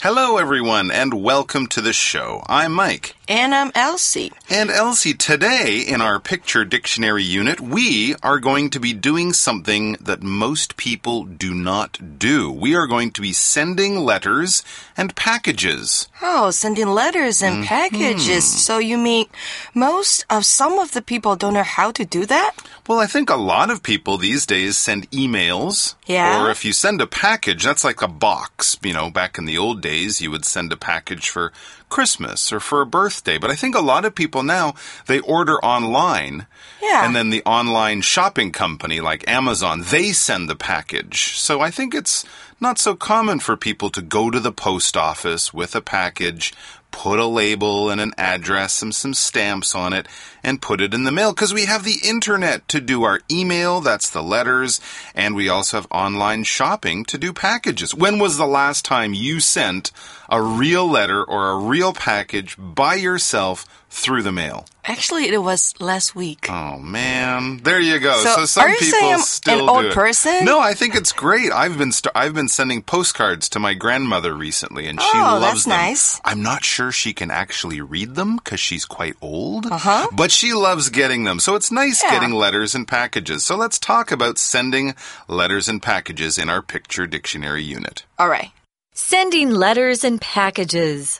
Hello, everyone, and welcome to the show. I'm Mike. And I'm Elsie. And Elsie, today in our picture dictionary unit, we are going to be doing something that most people do not do. We are going to be sending letters and packages. Oh, sending letters and packages. So you mean some of the people don't know how to do that? Well, I think a lot of people these days send emails. Yeah. Or if you send a package, that's like a box. You know, back in the old days, you would send a package for Christmas or for a birthday. But I think a lot of people now, they order online. Yeah. And then the online shopping company like Amazon, they send the package. So I think it's not so common for people to go to the post office with a package, put a label and an address and some stamps on it, and put it in the mail, because we have the internet to do our email, that's the letters, and we also have online shopping to do packages. When was the last time you sent a real letter or a real package by yourself through the mail? Actually, it was last week. Oh, man. There you go. So are you people saying still an do old it. person? No, I think it's great. I've been sending postcards to my grandmother recently, and she Oh, loves that's them. nice. I'm not sure she can actually read them because she's quite old, Uh-huh. but she loves getting them. So it's nice Yeah. getting letters and packages. So let's talk about sending letters and packages in our picture dictionary unit. All right. Sending letters and packages.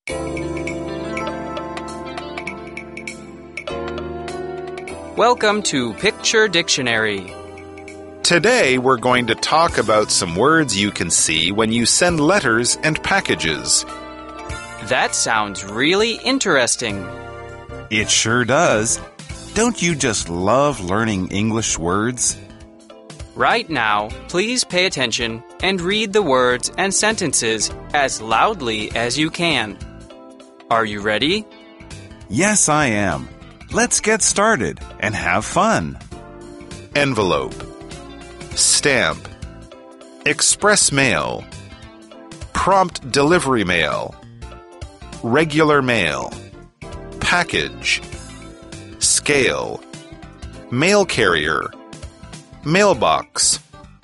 Welcome to Picture Dictionary. Today, we're going to talk about some words you can see when you send letters and packages. That sounds really interesting. It sure does. Don't you just love learning English words? Right now, please pay attention and read the words and sentences as loudly as you can. Are you ready? Yes, I am. Let's get started and have fun. Envelope, stamp, express mail, prompt delivery mail, regular mail, package, scale, mail carrier, mailbox.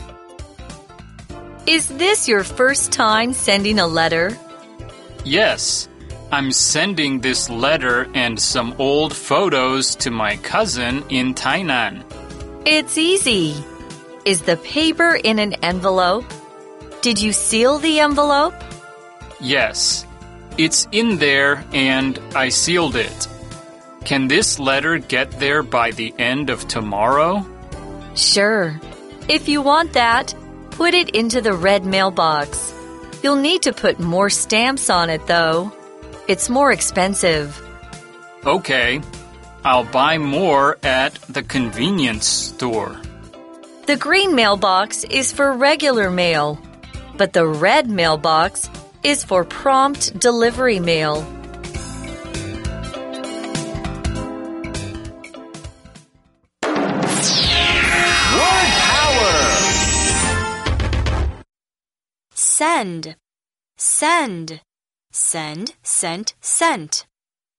Is this your first time sending a letter? Yes, I'm sending this letter and some old photos to my cousin in Tainan. It's easy. Is the paper in an envelope? Did you seal the envelope? Yes, it's in there and I sealed it. Can this letter get there by the end of tomorrow? Sure. If you want that, put it into the red mailbox. You'll need to put more stamps on it, though. It's more expensive. Okay, I'll buy more at the convenience store. The green mailbox is for regular mail, but the red mailbox is for prompt delivery mail. Word power! Send, send, send, sent, sent.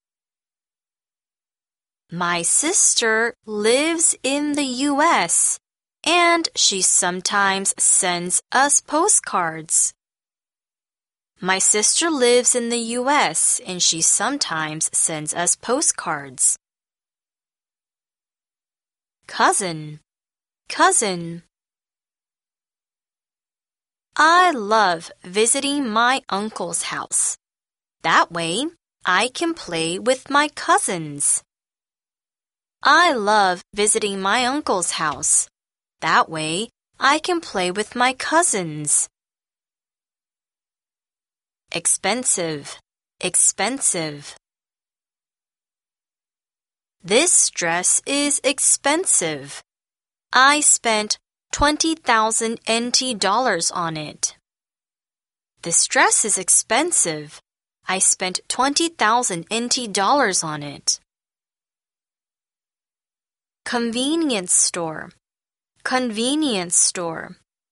My sister lives in the U.S. and she sometimes sends us postcards. My sister lives in the U.S. and she sometimes sends us postcards. Cousin, cousin. I love visiting my uncle's house. That way, I can play with my cousins. I love visiting my uncle's house. That way, I can play with my cousins. Expensive, expensive. This dress is expensive. I spent 20,000 NT dollars on it. This dress is expensive. I spent 20,000 NT dollars on it. Convenience store, convenience store.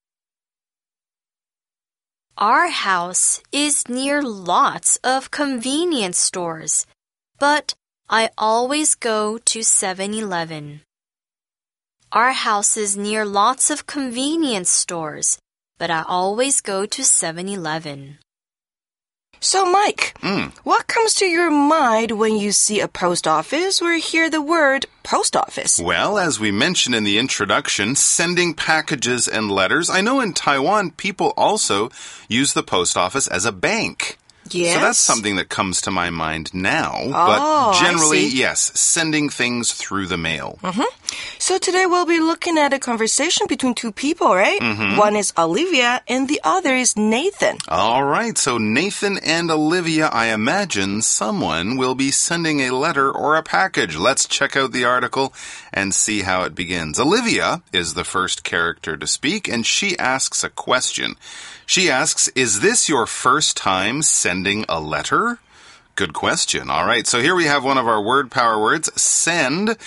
Our house is near lots of convenience stores, but I always go to 7-Eleven. Our house is near lots of convenience stores, but I always go to 7-Eleven. So, Mike, what comes to your mind when you see a post office or hear the word post office? Well, as we mentioned in the introduction, sending packages and letters. I know in Taiwan, people also use the post office as a bank. Yes. So that's something that comes to my mind now. Oh, but generally, I see. yes, sending things through the mail. So today we'll be looking at a conversation between two people, right? One is Olivia and the other is Nathan. All right, so Nathan and Olivia, I imagine someone will be sending a letter or a package. Let's check out the article and see how it begins. Olivia is the first character to speak, and she asks a question. She asks, is this your first time sending a letter? Good question. All right, so here we have one of our word power words, send,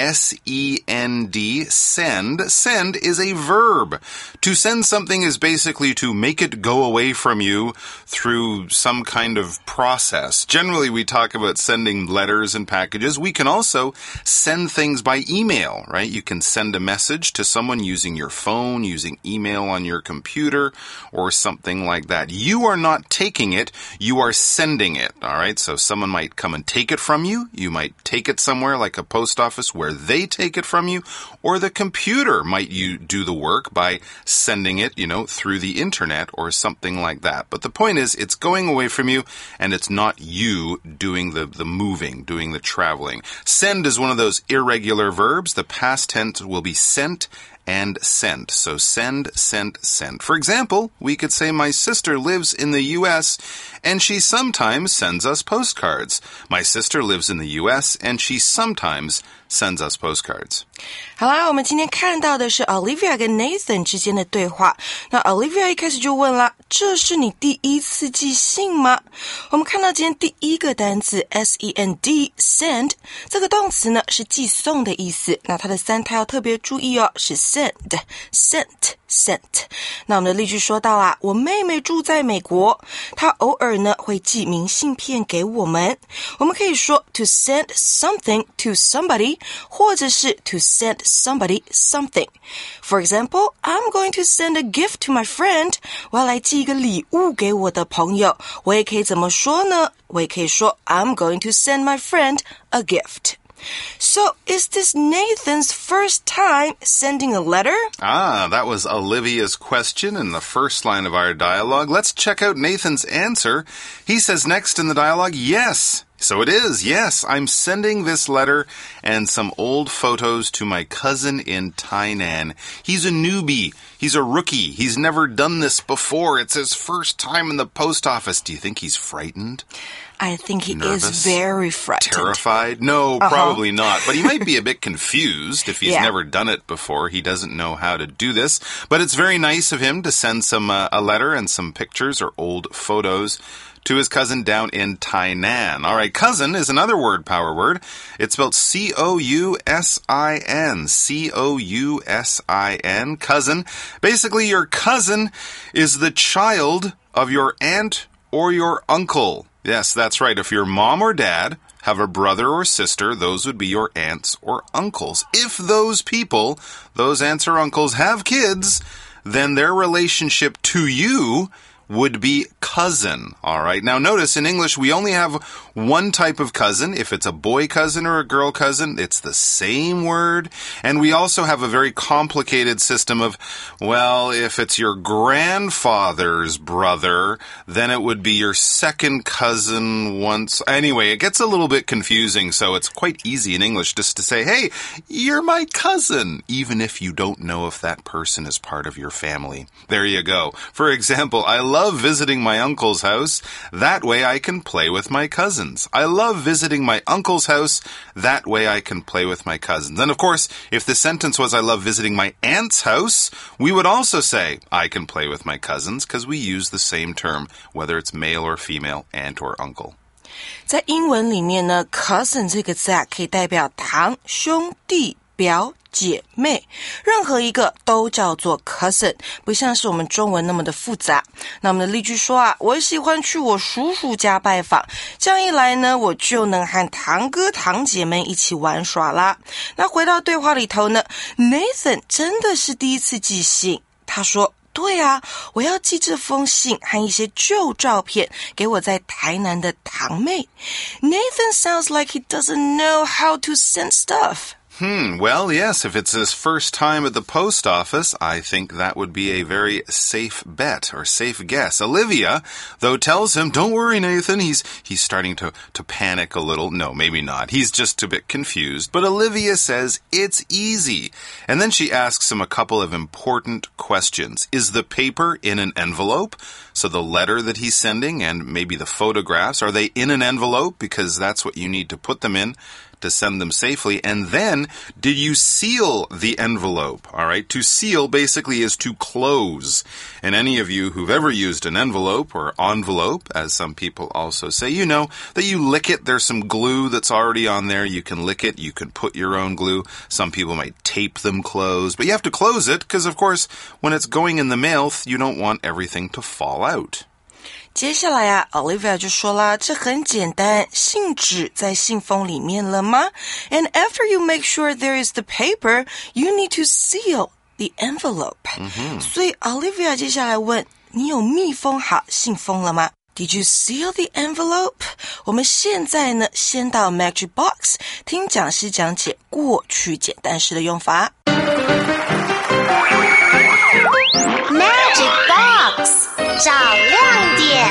S-E-N-D, send. Send is a verb. To send something is basically to make it go away from you through some kind of process. Generally, we talk about sending letters and packages. We can also send things by email, right? You can send a message to someone using your phone, using email on your computer, or something like that. You are not taking it, you are sending it, all right? So someone might come and take it from you. You might take it somewhere like a post office where they take it from you, or the computer might do the work by sending it, through the internet or something like that. But the point is, it's going away from you, and it's not you doing the moving, doing the traveling. Send is one of those irregular verbs. The past tense will be sent and sent. So send, sent, sent. For example, we could say my sister lives in the U.S. and she sometimes sends us postcards. My sister lives in the U.S. and she sometimes sends us postcards. 好啦，我们今天看到的是 Olivia 跟 Nathan 之间的对话。那 Olivia 一开始就问了，这是你第一次寄信吗？我们看到今天第一个单词 S-E-N-D, send 这个动词呢是寄送的意思。那它的三态要特别注意哦，是 send, sent, sent。那我们的例句说到啊，我妹妹住在美国，她偶尔呢会寄明信片给我们。我们可以说 to send something to somebody， 或者是 to send somebody something. For example, I'm going to send a gift to my friend. 我要来寄一个礼物给我的朋友。我也可以怎么说呢？我也可以说 I'm going to send my friend a gift. So, is this Nathan's first time sending a letter? That was Olivia's question in the first line of our dialogue. Let's check out Nathan's answer. He says next in the dialogue, yes. So it is, yes, I'm sending this letter and some old photos to my cousin in Tainan. He's a newbie. He's a rookie. He's never done this before. It's his first time in the post office. Do you think he's frightened? I think he Nervous? is very frightened. Terrified? No, probably not. But he might be a bit confused if he's Yeah. never done it before. He doesn't know how to do this. But it's very nice of him to send a letter and some pictures or old photos to his cousin down in Tainan. All right, cousin is another word power word. It's spelled C-O-U-S-I-N. C-O-U-S-I-N. Cousin. Basically, your cousin is the child of your aunt or your uncle. Yes, that's right. If your mom or dad have a brother or sister, those would be your aunts or uncles. If those people, those aunts or uncles, have kids, then their relationship to you would be cousin. All right. Now notice in English, we only have one type of cousin. If it's a boy cousin or a girl cousin, it's the same word. And we also have a very complicated system of, well, if it's your grandfather's brother, then it would be your second cousin once. Anyway, it gets a little bit confusing. So it's quite easy in English just to say, hey, you're my cousin, even if you don't know if that person is part of your family. There you go. For example, I love visiting my uncle's house. That way I can play with my cousins. I love visiting my uncle's house. That way I can play with my cousins. And of course, if the sentence was I love visiting my aunt's house, we would also say I can play with my cousins because we use the same term, whether it's male or female, aunt or uncle. 在英文里面呢 cousin 这个字啊可以代表堂兄弟表姐妹，任何一个都叫做 cousin， 不像是我们中文那么的复杂。那我们的例句说啊，我喜欢去我叔叔家拜访，这样一来呢，我就能和堂哥堂姐们一起玩耍啦。那回到对话里头呢 Nathan 真的是第一次寄信，他说对啊，我要寄这封信和一些旧照片给我在台南的堂妹。Nathan sounds like he doesn't know how to send stuff. Well, yes, if it's his first time at the post office, I think that would be a very safe bet or safe guess. Olivia, though, tells him, don't worry, Nathan. He's starting to panic a little. No, maybe not. He's just a bit confused. But Olivia says it's easy. And then she asks him a couple of important questions. Is the paper in an envelope? So the letter that he's sending and maybe the photographs, are they in an envelope? Because that's what you need to put them in to send them safely. And then, did you seal the envelope? All right, to seal basically is to close. And any of you who've ever used an envelope or envelope, as some people also say, you know that you lick it. There's some glue that's already on there. You can lick it. You can put your own glue. Some people might tape them closed. But you have to close it because, of course, when it's going in the mail, you don't want everything to fall out. 接下来啊 Olivia 就说啦，这很简单，信纸在信封里面了吗？ And after you make sure there is the paper, you need to seal the envelope. 所以 Olivia 接下来问，你有密封好信封了吗？ Did you seal the envelope? 我们现在呢，先到 Magic Box 听讲师讲解过去简单式的用法。 Magic Box 找亮点。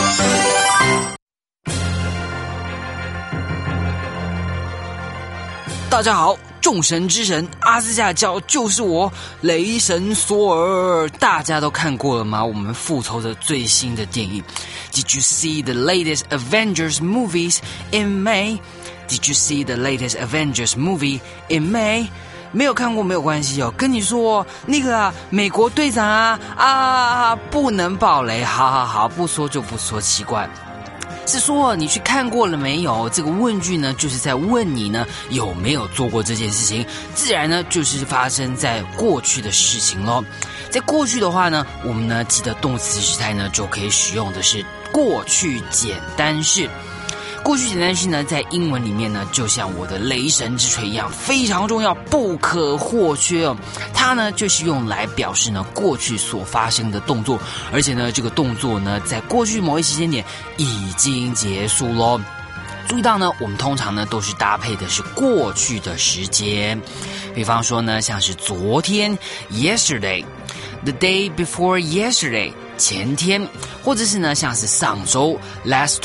大家好，众神之神阿斯加教就是我，雷神索尔。大家都看过了吗？我们复仇者最新的电影。Did you see the latest Avengers movies in May? Did you see the latest Avengers movie in May?没有看过没有关系哦，跟你说那个啊，美国队长啊，不能爆雷，好，不说就不说，奇怪。是说你去看过了没有？这个问句呢，就是在问你呢有没有做过这件事情，自然呢就是发生在过去的事情咯。在过去的话呢，我们呢记得动词时态呢就可以使用的是过去简单式。过去简单式呢，在英文里面呢，就像我的雷神之锤一样，非常重要，不可或缺哦。它呢，就是用来表示呢过去所发生的动作，而且呢，这个动作呢，在过去某一时间点已经结束咯。注意到呢，我们通常呢都是搭配的是过去的时间，比方说呢，像是昨天 yesterday，the day before yesterday 前天，或者是呢像是上周 last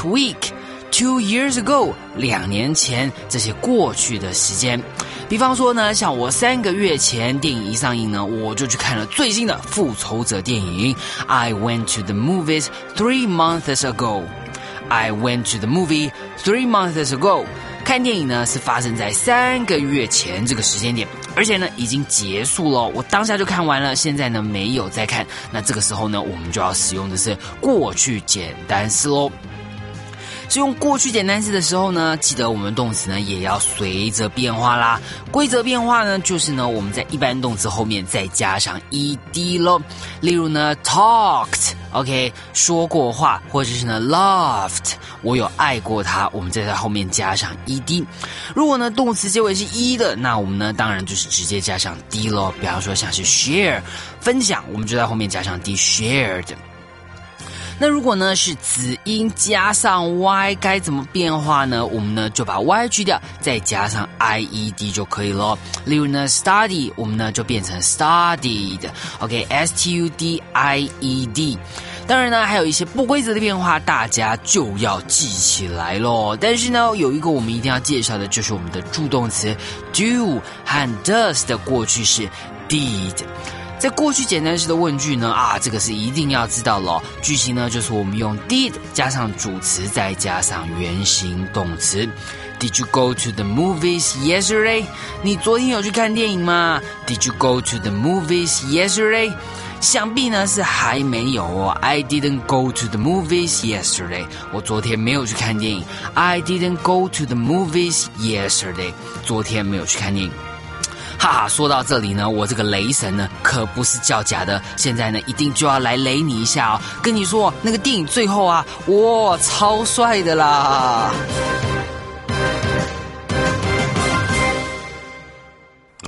week。2 years ago 2年前，这些过去的时间。比方说呢，像我3个月前电影一上映呢，我就去看了最新的复仇者电影。I went to the movies 3 months ago. I went to the movie 3 months ago. 看电影呢是发生在3个月前这个时间点，而且呢已经结束了，我当下就看完了，现在呢没有再看。那这个时候呢，我们就要使用的是过去简单式咯。使用过去简单式的时候呢，记得我们动词呢也要随着变化啦。规则变化呢，就是呢我们在一般动词后面再加上 ed 咯。例如呢 talked， OK， 说过话，或者是呢 loved， 我有爱过他，我们再在后面加上 ed。如果呢动词结尾是 e 的，那我们呢当然就是直接加上 d 咯。比方说像是 share 分享，我们就在后面加上 d shared。那如果呢是子音加上 y 该怎么变化呢？我们呢就把 y 去掉，再加上 ied 就可以咯。例如呢 study 我们呢就变成 studied， OK studied。当然呢还有一些不规则的变化，大家就要记起来咯。但是呢有一个我们一定要介绍的，就是我们的助动词 do 和 does 的过去式 did。在过去简单式的问句呢，这个是一定要知道了。句型呢，就是我们用 did 加上主词，再加上原形动词。Did you go to the movies yesterday? 你昨天有去看电影吗？ Did you go to the movies yesterday? 想必呢是还没有哦。I didn't go to the movies yesterday. 我昨天没有去看电影。I didn't go to the movies yesterday. 昨天没有去看电影。哈哈，说到这里呢，我这个雷神呢可不是叫假的，现在呢一定就要来雷你一下哦。跟你说，那个电影最后哇，超帅的啦！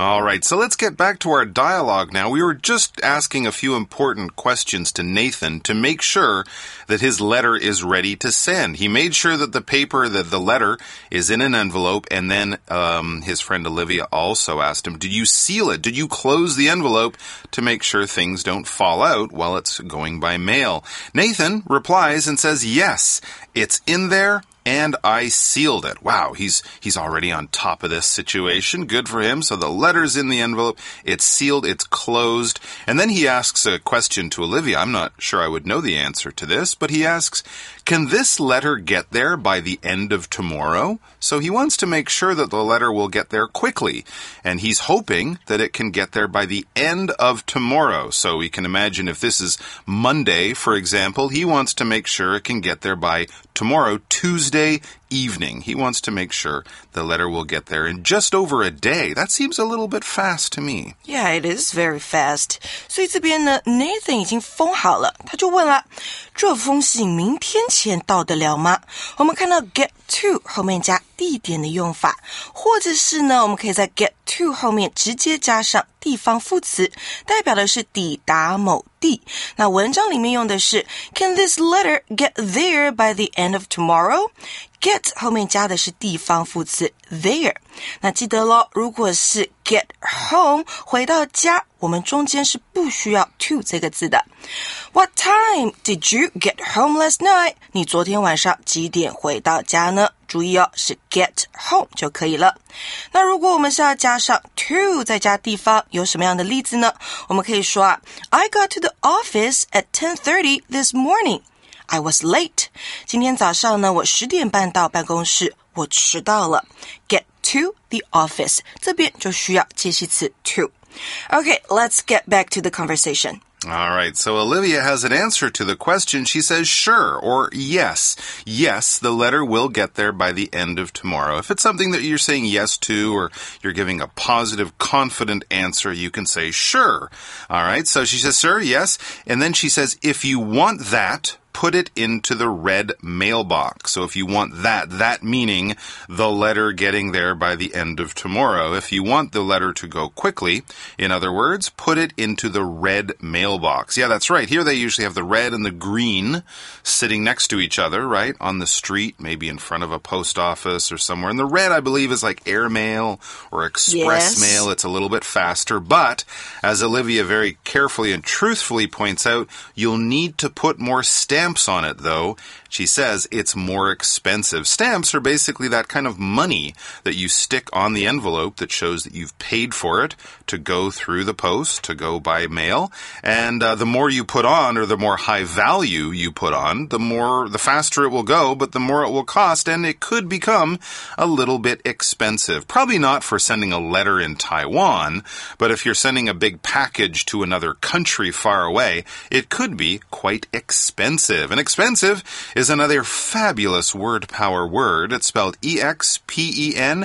All right, so let's get back to our dialogue now. We were just asking a few important questions to Nathan to make sure that his letter is ready to send. He made sure that the letter is in an envelope, and then his friend Olivia also asked him, did you seal it? Did you close the envelope to make sure things don't fall out while it's going by mail? Nathan replies and says, yes, it's in there. And I sealed it. Wow, he's already on top of this situation. Good for him. So the letter's in the envelope. It's sealed. It's closed. And then he asks a question to Olivia. I'm not sure I would know the answer to this, but he asks, can this letter get there by the end of tomorrow? So he wants to make sure that the letter will get there quickly. And he's hoping that it can get there by the end of tomorrow. So we can imagine if this is Monday, for example, he wants to make sure it can get there by tomorrow, Tuesday evening. He wants to make sure the letter will get there in just over a day. That seems a little bit fast to me. Yeah, it is very fast. 所以这边呢 Nathan 已经封好了，他就问了，这封信明天前到得了吗？我们看到 get to 后面加地点的用法，或者是呢我们可以在 get to 后面直接加上地方副词，代表的是抵达某地。那文章里面用的是 Can this letter get there by the end of tomorrow? Get 后面加的是地方副词 there。那记得咯，如果是 get home 回到家，我们中间是不需要 to 这个字的。What time did you get home last night? 你昨天晚上几点回到家呢？注意哦，是 get home 就可以了。那如果我们是要加上 to 再加地方，有什么样的例子呢？我们可以说I got to the office at 10:30 this morning.I was late. 今天早上呢，我10点半到办公室，我迟到了。Get to the office 这边就需要介系词 to. Okay, let's get back to the conversation. All right, so Olivia has an answer to the question. She says sure or yes. Yes, the letter will get there by the end of tomorrow. If it's something that you're saying yes to or you're giving a positive, confident answer, you can say sure. All right, so she says sure, yes. And then she says if you want that, put it into the red mailbox. So if you want that meaning the letter getting there by the end of tomorrow. If you want the letter to go quickly, in other words, put it into the red mailbox. Yeah, that's right. Here they usually have the red and the green sitting next to each other, right? On the street, maybe in front of a post office or somewhere. And the red, I believe, is like airmail or express mail. It's a little bit faster. But as Olivia very carefully and truthfully points out, you'll need to put more stamps on it, though. She says it's more expensive. Stamps are basically that kind of money that you stick on the envelope that shows that you've paid for it to go through the post, to go by mail. And the more you put on, or the more high value you put on, the faster it will go, but the more it will cost, and it could become a little bit expensive. Probably not for sending a letter in Taiwan, but if you're sending a big package to another country far away, it could be quite expensive. And expensive is another fabulous word power word. It's spelled E-X-P-E-N-S-I-V-E.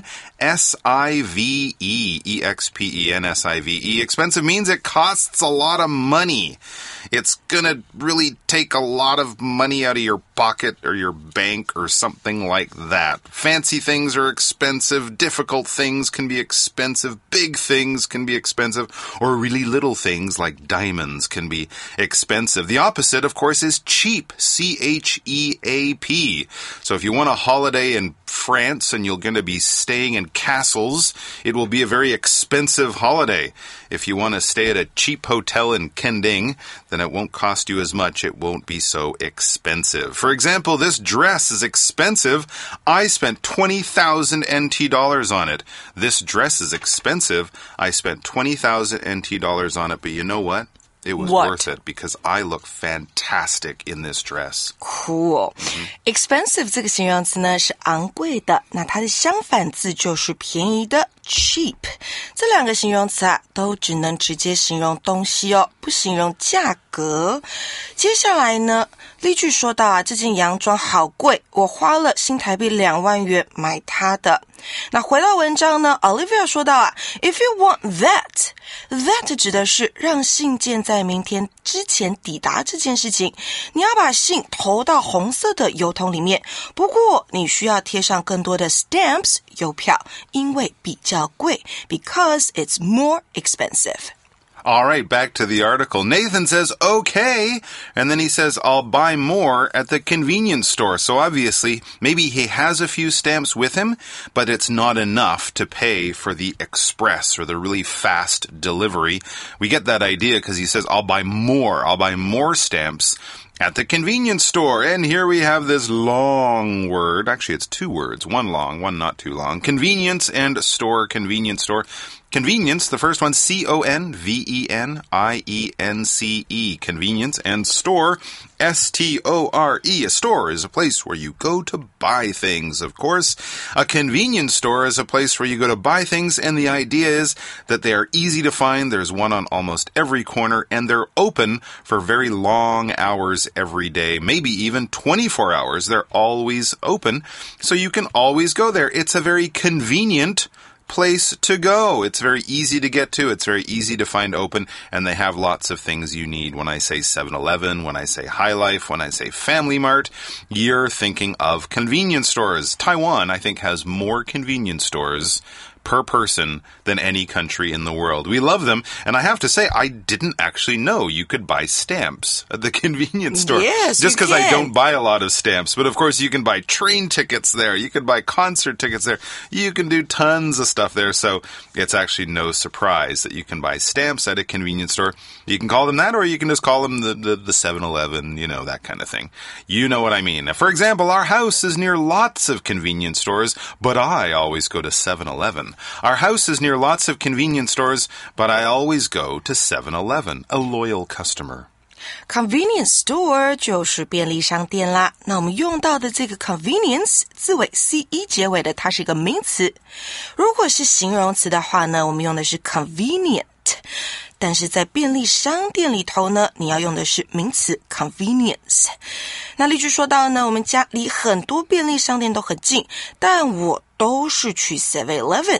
E-X-P-E-N-S-I-V-E. Expensive means it costs a lot of money. It's gonna really take a lot of money out of your pocket or your bank or something like that. Fancy things are expensive. Difficult things can be expensive. Big things can be expensive. Or really little things like diamonds can be expensive. The opposite, of course, is cheap. C-H-E-A-P. So if you want a holiday in France and you're going to be staying in castles, it will be a very expensive holiday. If you want to stay at a cheap hotel in Kending, then it won't cost you as much. It won't be so expensive. For example, this dress is expensive. I spent 20,000 NT dollars on it. This dress is expensive. I spent 20,000 NT dollars on it, but you know what? It was worth it because I look fantastic in this dress. Cool. Expensive 这个形容词呢是昂贵的，那它的相反字就是便宜的 cheap。这两个形容词都只能直接形容东西哦，不形容价格。接下来呢例句说到啊，这件洋装好贵，我花了新台币2万元买它的。那回到文章呢 Olivia 说到啊 If you want that 指的是让信件在明天之前抵达这件事情，你要把信投到红色的邮筒里面，不过你需要贴上更多的 stamps 邮票，因为比较贵 because it's more expensive.All right, back to the article. Nathan says, okay. And then he says, I'll buy more at the convenience store. So obviously, maybe he has a few stamps with him, but it's not enough to pay for the express or the really fast delivery. We get that idea because he says, I'll buy more stamps at the convenience store. And here we have this long word. Actually, it's 2 words. One long, one not too long. Convenience and store, convenience store. Convenience, the first one, C-O-N-V-E-N-I-E-N-C-E. Convenience. And store, S-T-O-R-E. A store is a place where you go to buy things, of course. A convenience store is a place where you go to buy things, and the idea is that they are easy to find. There's one on almost every corner, and they're open for very long hours every day, maybe even 24 hours. They're always open, so you can always go there. It's a very convenient place to go. It's very easy to get to. It's very easy to find open, and they have lots of things you need. When I say 7-Eleven, when I say High Life, when I say Family Mart, you're thinking of convenience stores. Taiwan, I think, has more convenience stores per person than any country in the world. We love them, and I have to say, I didn't actually know you could buy stamps at the convenience store. Yes, just because I don't buy a lot of stamps. But of course, you can buy train tickets there. You can buy concert tickets there. You can do tons of stuff there. So it's actually no surprise that you can buy stamps at a convenience store. You can call them that, or you can just call them the 7-Eleven, you know, that kind of thing. You know what I mean. For example, our house is near lots of convenience stores, but I always go to 7-Eleven. Our house is near lots of convenience stores, but I always go to 7-Eleven, a loyal customer. Convenience store 就是便利商店啦。那我们用到的这个 convenience 字尾 ce 结尾的，它是一个名词。如果是形容词的话呢，我们用的是 convenient。但是在便利商店里头呢，你要用的是名词 convenience。那例句说到呢，我们家离很多便利商店都很近，但我都是去 7-Eleven.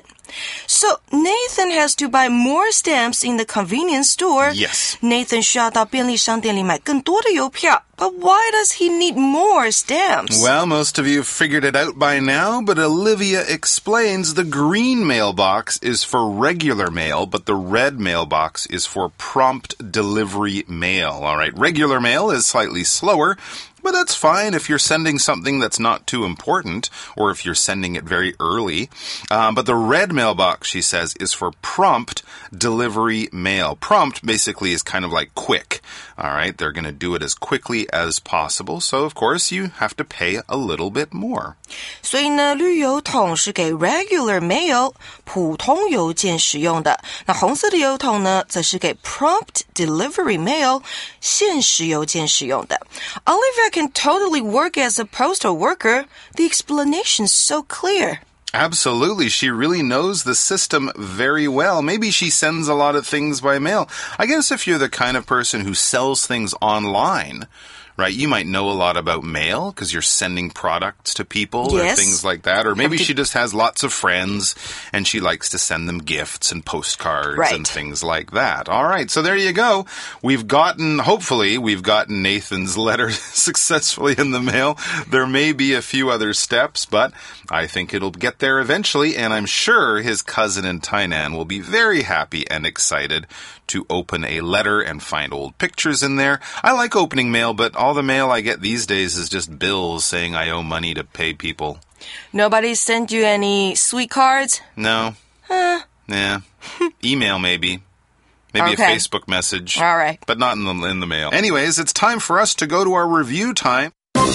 So Nathan has to buy more stamps in the convenience store. Yes. Nathan 需要到便利商店里买更多的邮票。But why does he need more stamps? Well, most of you have figured it out by now, but Olivia explains the green mailbox is for regular mail, but the red mailbox is for prompt delivery mail. All right, regular mail is slightly slower, but that's fine if you're sending something that's not too important, or if you're sending it very early. But the red mailbox, she says, is for prompt delivery mail. Prompt basically is kind of like quick. All right, they're going to do it as quickly as possible. So, of course, you have to pay a little bit more. 所以呢，绿邮筒是给 regular mail 普通邮件使用的。那红色的邮筒呢，则是给 prompt delivery mail 限时邮件使用的。Olivia can totally work as a postal worker. The explanation's so clear.Absolutely. She really knows the system very well. Maybe she sends a lot of things by mail. I guess if you're the kind of person who sells things online, right, you might know a lot about mail because you're sending products to people or things like that. Or maybe she just has lots of friends and she likes to send them gifts and postcards and things like that. All right, so there you go. Hopefully, we've gotten Nathan's letter successfully in the mail. There may be a few other steps, but I think it'll get there eventually, and I'm sure his cousin in Tainan will be very happy and excited to open a letter and find old pictures in there. I like opening mail, but all the mail I get these days is just bills saying I owe money to pay people. Nobody sent you any sweet cards? No. Yeah. Email maybe. Maybe a Facebook message. All right. But not in the mail. Anyways, it's time for us to go to our review time. Wait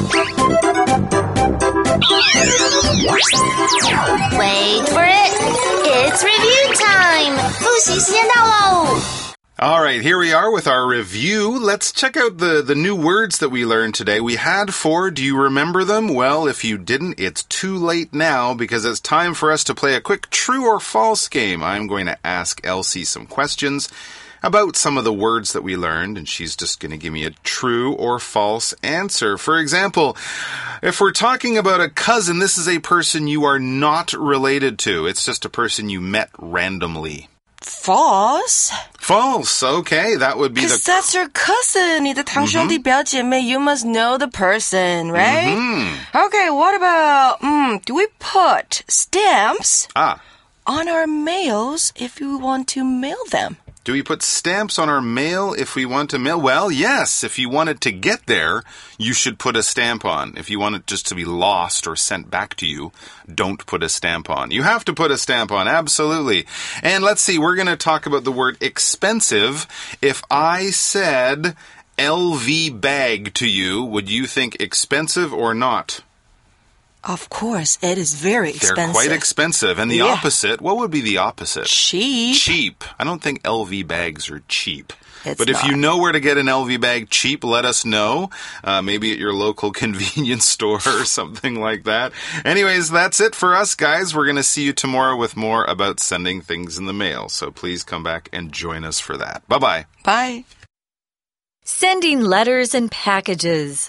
for it. It's review time. 复习时间到喽。 All right, here we are with our review. Let's check out the new words that we learned today. We had 4. Do you remember them? Well, if you didn't, it's too late now because it's time for us to play a quick true or false game. I'm going to ask Elsie some questions. about some of the words that we learned, and she's just going to give me a true or false answer. For example, if we're talking about a cousin, this is a person you are not related to. It's just a person you met randomly. False? False, okay. That would be Because that's your cousin. 你的堂兄弟表姐妹, you must know the person, right? Okay, what about, do we put stamps on our mails if we want to mail them? Do we put stamps on our mail if we want to mail? Well, yes. If you want it to get there, you should put a stamp on. If you want it just to be lost or sent back to you, don't put a stamp on. You have to put a stamp on, absolutely. And let's see, we're going to talk about the word expensive. If I said LV bag to you, would you think expensive or not? Of course, it is very expensive. They're quite expensive. And the opposite, what would be the opposite? Cheap. Cheap. I don't think LV bags are cheap. But if you know where to get an LV bag cheap, let us know. Maybe at your local convenience store or something like that. Anyways, that's it for us, guys. We're going to see you tomorrow with more about sending things in the mail. So please come back and join us for that. Bye-bye. Bye. Sending letters and packages.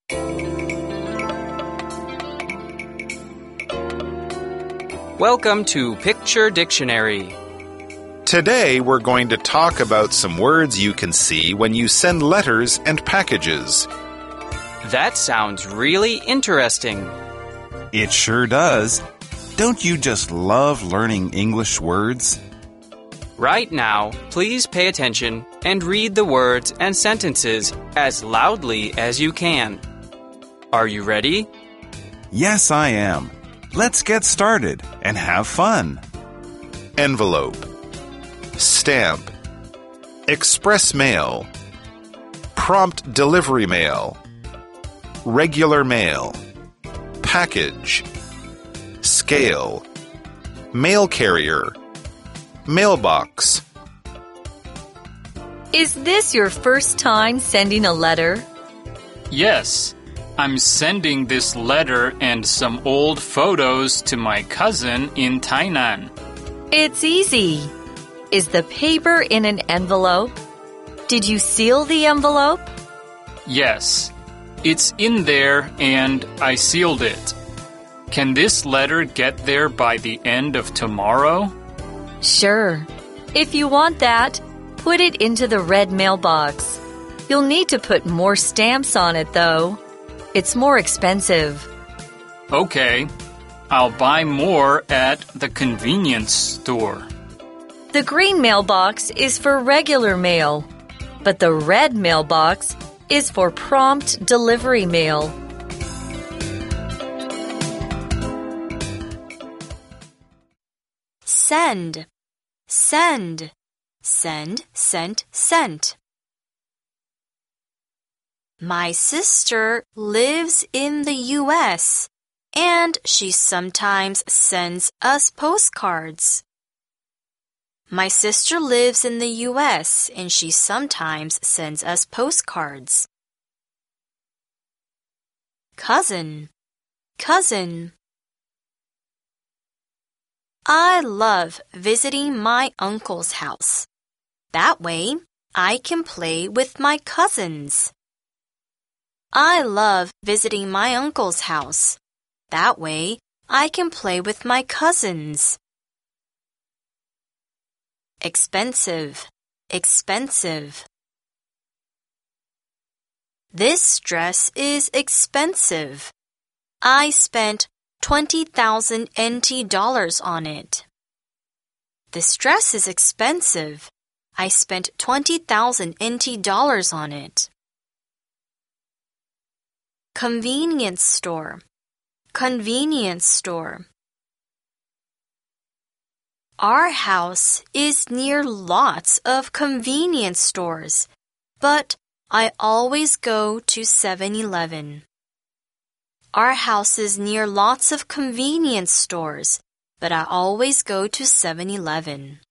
Welcome to Picture Dictionary. Today, we're going to talk about some words you can see when you send letters and packages. That sounds really interesting. It sure does. Don't you just love learning English words? Right now, please pay attention and read the words and sentences as loudly as you can. Are you ready? Yes, I am. Let's get started and have fun. Envelope. Stamp. Express mail. Prompt delivery mail. Regular mail. Package. Scale. Mail carrier. Mailbox. Is this your first time sending a letter? Yes. I'm sending this letter and some old photos to my cousin in Tainan. It's easy. Is the paper in an envelope? Did you seal the envelope? Yes. It's in there and I sealed it. Can this letter get there by the end of tomorrow? Sure. If you want that, put it into the red mailbox. You'll need to put more stamps on it, though. It's more expensive. Okay. I'll buy more at the convenience store. The green mailbox is for regular mail, but the red mailbox is for prompt delivery mail. Send. Send. Send, sent, sent. My sister lives in the U.S., and she sometimes sends us postcards. My sister lives in the U.S., and she sometimes sends us postcards. Cousin. Cousin. I love visiting my uncle's house. That way, I can play with my cousins. I love visiting my uncle's house. That way, I can play with my cousins. Expensive. Expensive. This dress is expensive. I spent 20,000 NT dollars on it. This dress is expensive. I spent 20,000 NT dollars on it. Convenience store. Convenience store. Our house is near lots of convenience stores, but I always go to 7-Eleven. Our house is near lots of convenience stores, but I always go to 7-Eleven.